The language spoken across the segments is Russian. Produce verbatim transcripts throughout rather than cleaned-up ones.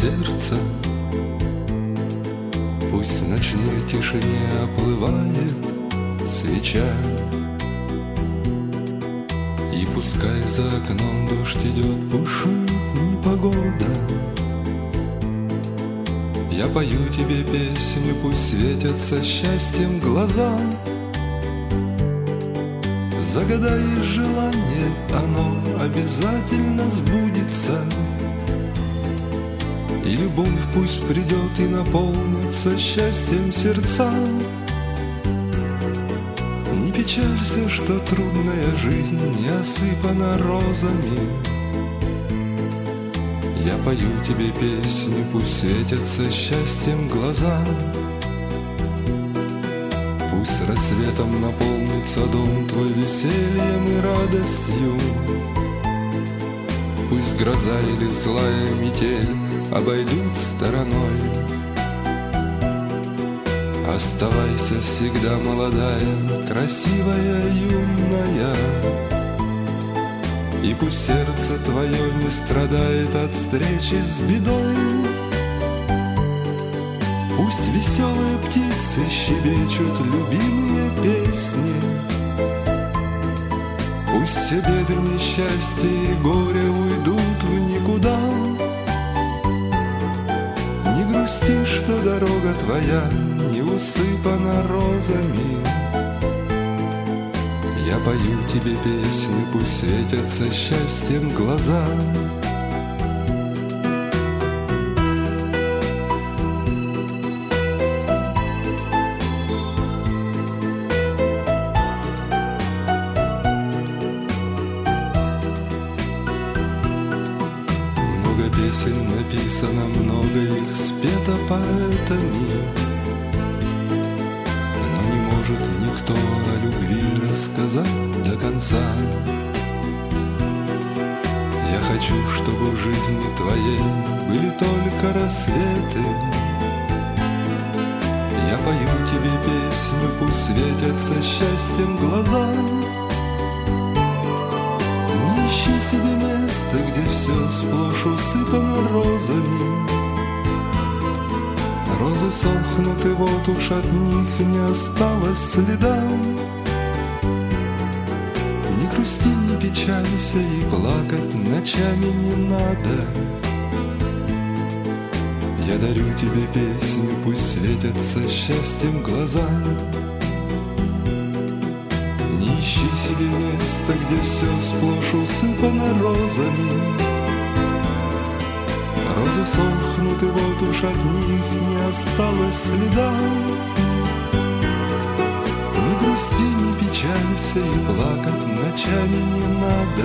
сердца. Пусть в ночной тишине оплывает свеча, и пускай за окном дождь идет, бушует непогода. Я пою тебе песню, пусть светятся счастьем глаза. Загадай желание, оно обязательно сбудется, и любовь пусть придет и наполнится счастьем сердца. Не печалься, что трудная жизнь не осыпана розами. Я пою тебе песню, пусть светятся счастьем глаза. Пусть рассветом наполнится дом твой весельем и радостью. Пусть гроза или злая метель обойдут стороной. Оставайся всегда молодая, красивая, юная, и пусть сердце твое не страдает от встречи с бедой. Пусть веселые птицы щебечут любимые песни. Пусть все беды, несчастья и горе уйдут в никуда. Не грусти, что дорога твоя не усыпана розами. Я пою тебе песню, пусть светятся счастьем глаза. Много песен написано, много их спето поэтами, но не может никто о любви рассказать до конца. Я хочу, чтобы в жизни твоей были только рассветы. Я пою тебе песню, пусть светятся счастьем глаза. Не ищи себе места, где все сплошь усыпано розами. Розы сохнут, и вот уж от них не осталось следа. Не грусти, не печалься, и плакать ночами не надо. Я дарю тебе песню, пусть светятся счастьем глаза. Не ищи себе места, где все сплошь усыпано розами. Розы сохнут, и вот уж от них не осталось следа. Не грусти, не печалься, и плакать ночами не надо.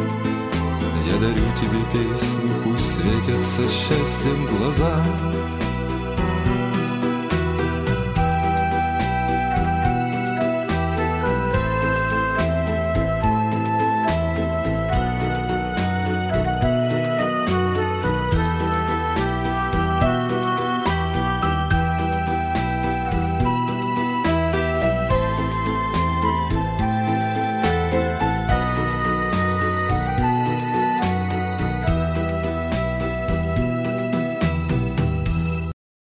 Я дарю тебе песню, пусть светятся счастьем глаза.